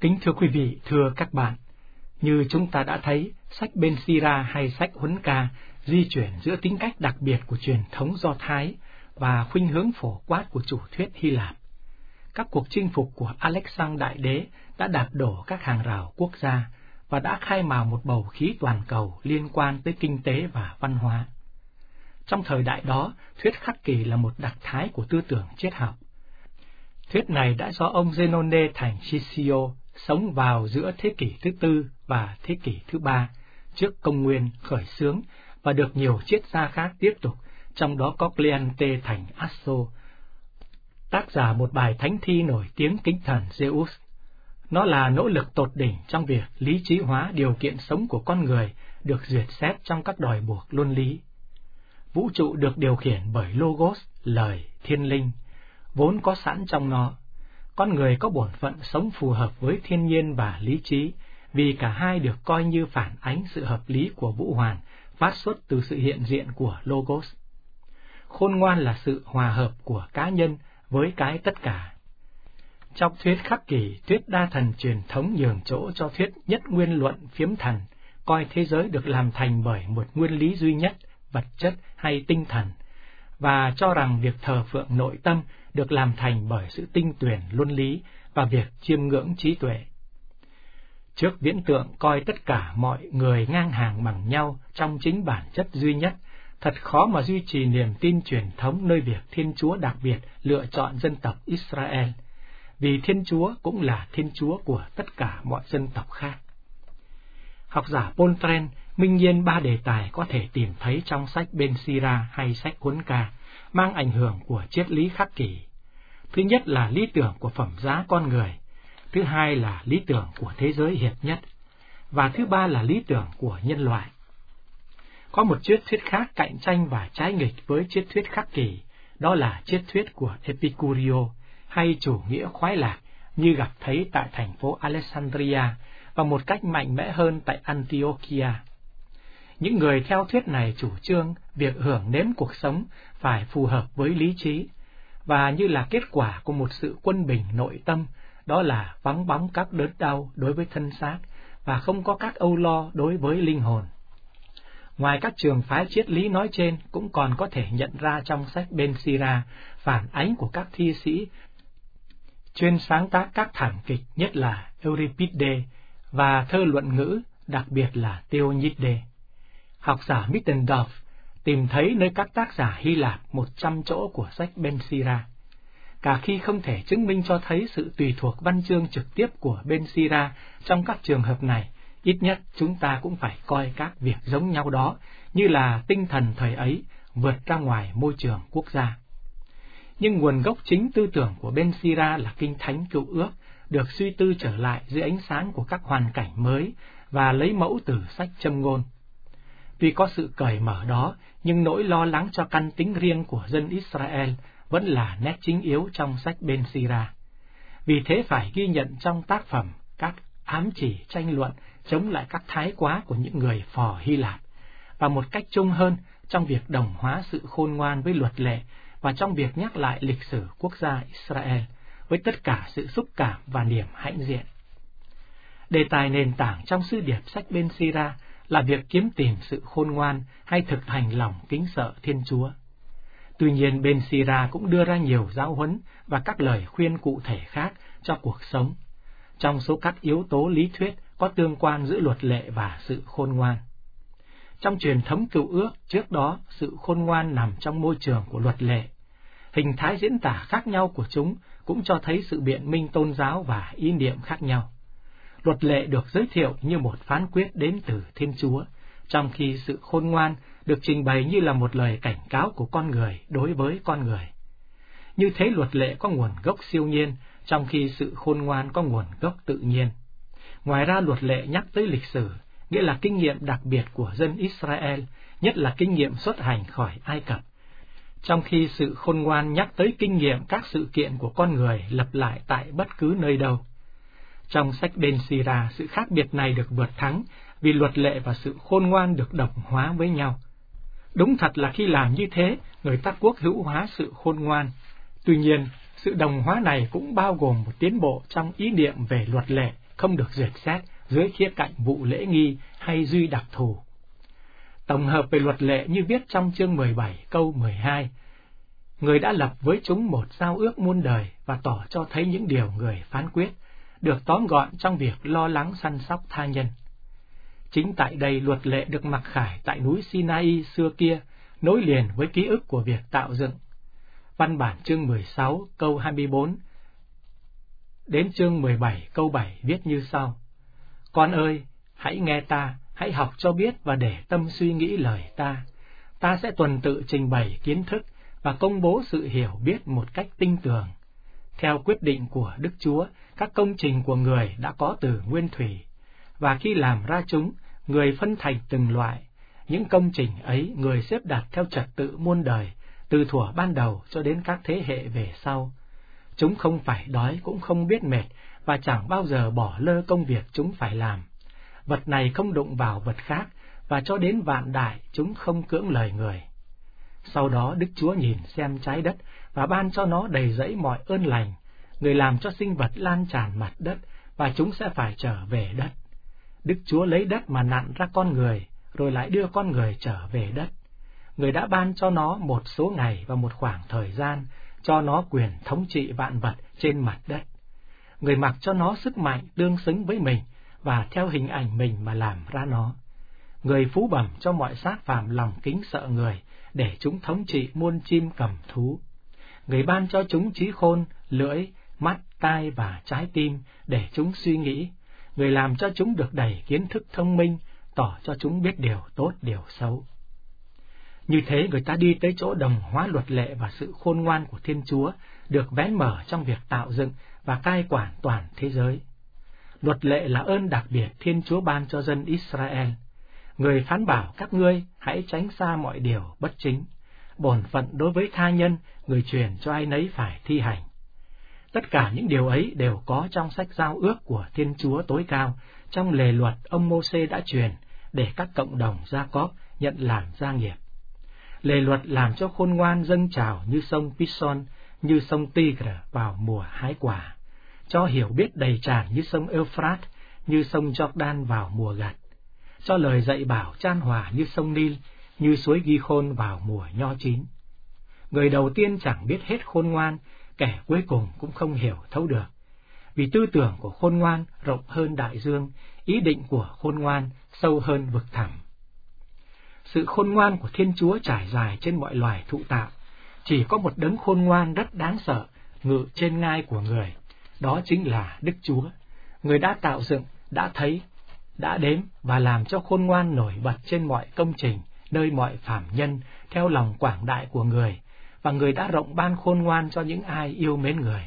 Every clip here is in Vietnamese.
Kính thưa quý vị, thưa các bạn, như chúng ta đã thấy, sách Ben Sira hay sách Huấn Ca di chuyển giữa tính cách đặc biệt của truyền thống Do Thái và khuynh hướng phổ quát của chủ thuyết Hy Lạp. Các cuộc chinh phục của Alexander Đại Đế đã đạp đổ các hàng rào quốc gia và đã khai mào một bầu khí toàn cầu liên quan tới kinh tế và văn hóa. Trong thời đại đó, thuyết khắc kỷ là một đặc thái của tư tưởng triết học. Thuyết này đã do ông Zenone thành Sisio sống vào giữa thế kỷ thứ tư và thế kỷ thứ ba trước công nguyên khởi xướng và được nhiều triết gia khác tiếp tục, trong đó có Cleante thành Asso, tác giả một bài thánh thi nổi tiếng kính thần Zeus. Nó là nỗ lực tột đỉnh trong việc lý trí hóa điều kiện sống của con người được duyệt xét trong các đòi buộc luân lý. Vũ trụ được điều khiển bởi Logos, lời, thiên linh, vốn có sẵn trong nó. Con người có bổn phận sống phù hợp với thiên nhiên và lý trí, vì cả hai được coi như phản ánh sự hợp lý của vũ hoàn, phát xuất từ sự hiện diện của Logos. Khôn ngoan là sự hòa hợp của cá nhân với cái tất cả. Trong thuyết khắc kỷ, thuyết đa thần truyền thống nhường chỗ cho thuyết nhất nguyên luận phiếm thần, coi thế giới được làm thành bởi một nguyên lý duy nhất, vật chất hay tinh thần, và cho rằng việc thờ phượng nội tâm được làm thành bởi sự tinh tuyển luân lý và việc chiêm ngưỡng trí tuệ. Trước viễn tượng coi tất cả mọi người ngang hàng bằng nhau trong chính bản chất duy nhất, thật khó mà duy trì niềm tin truyền thống nơi việc Thiên Chúa đặc biệt lựa chọn dân tộc Israel, vì Thiên Chúa cũng là Thiên Chúa của tất cả mọi dân tộc khác. Học giả Paul Tren minh nhiên 3 đề tài có thể tìm thấy trong sách Ben Sira hay sách Huấn Ca, mang ảnh hưởng của triết lý khắc kỷ. Thứ nhất là lý tưởng của phẩm giá con người, thứ hai là lý tưởng của thế giới hiệp nhất, và thứ ba là lý tưởng của nhân loại. Có một triết thuyết khác cạnh tranh và trái nghịch với triết thuyết khắc kỷ, đó là triết thuyết của Epicurio, hay chủ nghĩa khoái lạc, như gặp thấy tại thành phố Alexandria, và một cách mạnh mẽ hơn tại Antiochia. Những người theo thuyết này chủ trương việc hưởng nếm cuộc sống phải phù hợp với lý trí, và như là kết quả của một sự quân bình nội tâm, đó là vắng bóng các đớn đau đối với thân xác, và không có các âu lo đối với linh hồn. Ngoài các trường phái triết lý nói trên, cũng còn có thể nhận ra trong sách Ben Sira phản ánh của các thi sĩ chuyên sáng tác các thảm kịch, nhất là Euripides, và thơ luận ngữ, đặc biệt là Theognides. Học giả Middendorf tìm thấy nơi các tác giả Hy Lạp 100 chỗ của sách Ben Sira. Cả khi không thể chứng minh cho thấy sự tùy thuộc văn chương trực tiếp của Ben Sira trong các trường hợp này, ít nhất chúng ta cũng phải coi các việc giống nhau đó như là tinh thần thời ấy vượt ra ngoài môi trường quốc gia. Nhưng nguồn gốc chính tư tưởng của Ben Sira là Kinh Thánh Cựu Ước, được suy tư trở lại dưới ánh sáng của các hoàn cảnh mới và lấy mẫu từ sách Châm Ngôn. Tuy có sự cởi mở đó, nhưng nỗi lo lắng cho căn tính riêng của dân Israel vẫn là nét chính yếu trong sách Ben Sira. Vì thế phải ghi nhận trong tác phẩm các ám chỉ tranh luận chống lại các thái quá của những người phò Hy Lạp, và một cách chung hơn trong việc đồng hóa sự khôn ngoan với luật lệ và trong việc nhắc lại lịch sử quốc gia Israel với tất cả sự xúc cảm và niềm hãnh diện. Đề tài nền tảng trong sứ điệp sách Ben Sira là việc kiếm tìm sự khôn ngoan hay thực hành lòng kính sợ Thiên Chúa. Tuy nhiên, Ben Sira cũng đưa ra nhiều giáo huấn và các lời khuyên cụ thể khác cho cuộc sống. Trong số các yếu tố lý thuyết có tương quan giữa luật lệ và sự khôn ngoan. Trong truyền thống Cựu Ước, trước đó sự khôn ngoan nằm trong môi trường của luật lệ. Hình thái diễn tả khác nhau của chúng cũng cho thấy sự biện minh tôn giáo và ý niệm khác nhau. Luật lệ được giới thiệu như một phán quyết đến từ Thiên Chúa, trong khi sự khôn ngoan được trình bày như là một lời cảnh cáo của con người đối với con người. Như thế, luật lệ có nguồn gốc siêu nhiên, trong khi sự khôn ngoan có nguồn gốc tự nhiên. Ngoài ra, luật lệ nhắc tới lịch sử, nghĩa là kinh nghiệm đặc biệt của dân Israel, nhất là kinh nghiệm xuất hành khỏi Ai Cập, trong khi sự khôn ngoan nhắc tới kinh nghiệm các sự kiện của con người lặp lại tại bất cứ nơi đâu. Trong sách Ben Sira, sự khác biệt này được vượt thắng vì luật lệ và sự khôn ngoan được đồng hóa với nhau. Đúng thật là khi làm như thế, người ta quốc hữu hóa sự khôn ngoan. Tuy nhiên, sự đồng hóa này cũng bao gồm một tiến bộ trong ý niệm về luật lệ không được duyệt xét dưới khía cạnh vụ lễ nghi hay duy đặc thù. Tổng hợp về luật lệ như viết trong chương 17 câu 12, người đã lập với chúng một giao ước muôn đời và tỏ cho thấy những điều người phán quyết, được tóm gọn trong việc lo lắng săn sóc tha nhân. Chính tại đây luật lệ được mặc khải tại núi Sinai xưa kia, nối liền với ký ức của việc tạo dựng. Văn bản chương 16 câu 24 đến chương 17 câu 7 viết như sau: Con ơi, hãy nghe ta, hãy học cho biết và để tâm suy nghĩ lời ta. Ta sẽ tuần tự trình bày kiến thức và công bố sự hiểu biết một cách tinh tường. Theo quyết định của Đức Chúa, các công trình của người đã có từ nguyên thủy, và khi làm ra chúng, người phân thành từng loại. Những công trình ấy người xếp đặt theo trật tự muôn đời, từ thuở ban đầu cho đến các thế hệ về sau. Chúng không phải đói cũng không biết mệt, và chẳng bao giờ bỏ lơ công việc chúng phải làm. Vật này không đụng vào vật khác, và cho đến vạn đại chúng không cưỡng lời người. Sau đó Đức Chúa nhìn xem trái đất và ban cho nó đầy rẫy mọi ơn lành. Người làm cho sinh vật lan tràn mặt đất, và chúng sẽ phải trở về đất. Đức Chúa lấy đất mà nặn ra con người, rồi lại đưa con người trở về đất. Người đã ban cho nó một số ngày và một khoảng thời gian, cho nó quyền thống trị vạn vật trên mặt đất. Người mặc cho nó sức mạnh tương xứng với mình, và theo hình ảnh mình mà làm ra nó. Người phú bẩm cho mọi xác phàm lòng kính sợ người, để chúng thống trị muôn chim cầm thú. Người ban cho chúng trí khôn, lưỡi, mắt, tai và trái tim, để chúng suy nghĩ. Người làm cho chúng được đầy kiến thức thông minh, tỏ cho chúng biết điều tốt điều xấu. Như thế người ta đi tới chỗ đồng hóa luật lệ và sự khôn ngoan của Thiên Chúa, được vén mở trong việc tạo dựng và cai quản toàn thế giới. Luật lệ là ơn đặc biệt Thiên Chúa ban cho dân Israel. Người phán bảo các ngươi hãy tránh xa mọi điều bất chính. Bổn phận đối với tha nhân, người truyền cho ai nấy phải thi hành. Tất cả những điều ấy đều có trong sách giao ước của Thiên Chúa tối cao, trong lề luật ông Mô-sê đã truyền, để các cộng đồng Gia-cóp nhận làm gia nghiệp. Lề luật làm cho khôn ngoan dâng trào như sông Pison, như sông Tigre vào mùa hái quả, cho hiểu biết đầy tràn như sông Euphrates, như sông Jordan vào mùa gặt, cho lời dạy bảo chan hòa như sông Nil, như suối Gihon vào mùa nho chín. Người đầu tiên chẳng biết hết khôn ngoan, kẻ cuối cùng cũng không hiểu thấu được. Vì tư tưởng của khôn ngoan rộng hơn đại dương, ý định của khôn ngoan sâu hơn vực thẳm. Sự khôn ngoan của Thiên Chúa trải dài trên mọi loài thụ tạo. Chỉ có một đấng khôn ngoan rất đáng sợ ngự trên ngai của người, đó chính là Đức Chúa. Người đã tạo dựng, đã thấy, đã đếm và làm cho khôn ngoan nổi bật trên mọi công trình, nơi mọi phàm nhân, theo lòng quảng đại của người, và người đã rộng ban khôn ngoan cho những ai yêu mến người.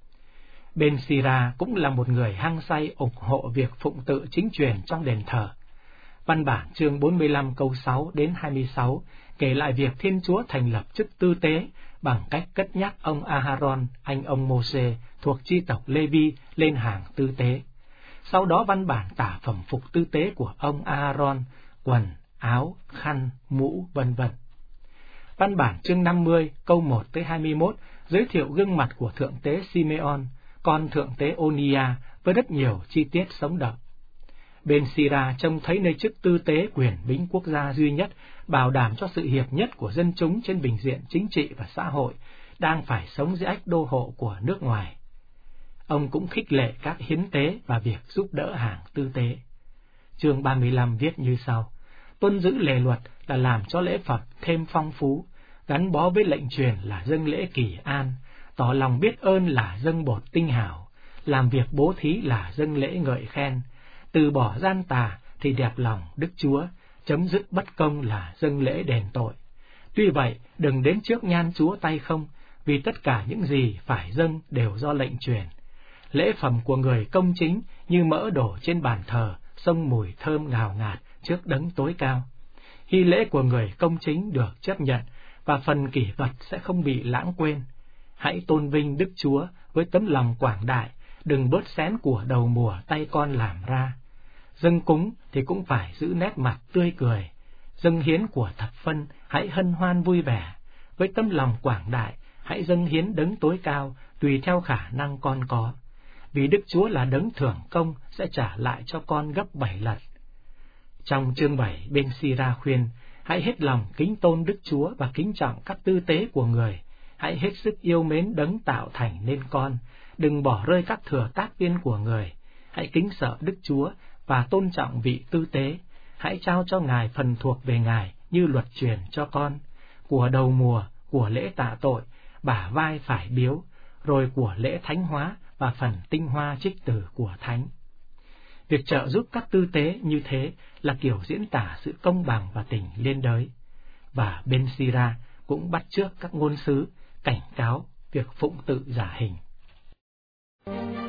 Ben-sira cũng là một người hăng say ủng hộ việc phụng tự chính truyền trong đền thờ. Văn bản chương 45 câu 6 đến 26 kể lại việc Thiên Chúa thành lập chức tư tế bằng cách cất nhắc ông Aharon, anh ông Mô-sê, thuộc chi tộc Lê-vi lên hàng tư tế. Sau đó văn bản tả phẩm phục tư tế của ông Aharon, quần, áo, khăn, mũ, vân vân. Văn bản chương 50 câu 1 tới 21 giới thiệu gương mặt của thượng tế Simeon, con thượng tế Onia với rất nhiều chi tiết sống động. Ben-sira trông thấy nơi chức tư tế quyền bính quốc gia duy nhất, bảo đảm cho sự hiệp nhất của dân chúng trên bình diện chính trị và xã hội, đang phải sống dưới ách đô hộ của nước ngoài. Ông cũng khích lệ các hiến tế và việc giúp đỡ hàng tư tế. Chương 35 viết như sau: tuân giữ lề luật là làm cho lễ Phật thêm phong phú, gắn bó với lệnh truyền là dâng lễ kỳ an, tỏ lòng biết ơn là dâng bột tinh hảo, làm việc bố thí là dâng lễ ngợi khen, từ bỏ gian tà thì đẹp lòng Đức Chúa, chấm dứt bất công là dâng lễ đền tội. Tuy vậy, đừng đến trước nhan Chúa tay không, vì tất cả những gì phải dâng đều do lệnh truyền. Lễ phẩm của người công chính như mỡ đổ trên bàn thờ, xông mùi thơm ngào ngạt trước đấng tối cao. Hy lễ của người công chính được chấp nhận, và phần kỷ vật sẽ không bị lãng quên. Hãy tôn vinh Đức Chúa với tấm lòng quảng đại, đừng bớt xén của đầu mùa tay con làm ra. Dâng cúng thì cũng phải giữ nét mặt tươi cười. Dâng hiến của thập phân hãy hân hoan vui vẻ. Với tấm lòng quảng đại, hãy dâng hiến đấng tối cao tùy theo khả năng con có. vì Đức Chúa là đấng thưởng công sẽ trả lại cho con gấp 7 lần. Trong chương 7, bên Sira khuyên, hãy hết lòng kính tôn Đức Chúa và kính trọng các tư tế của người, hãy hết sức yêu mến đấng tạo thành nên con, đừng bỏ rơi các thừa tác viên của người, hãy kính sợ Đức Chúa và tôn trọng vị tư tế, hãy trao cho Ngài phần thuộc về Ngài như luật truyền cho con, của đầu mùa, của lễ tạ tội, bả vai phải biếu, rồi của lễ thánh hóa và phần tinh hoa trích từ của thánh. Việc trợ giúp các tư tế như thế là kiểu diễn tả sự công bằng và tình liên đới, và bên Sira cũng bắt chước các ngôn sứ cảnh cáo việc phụng tự giả hình.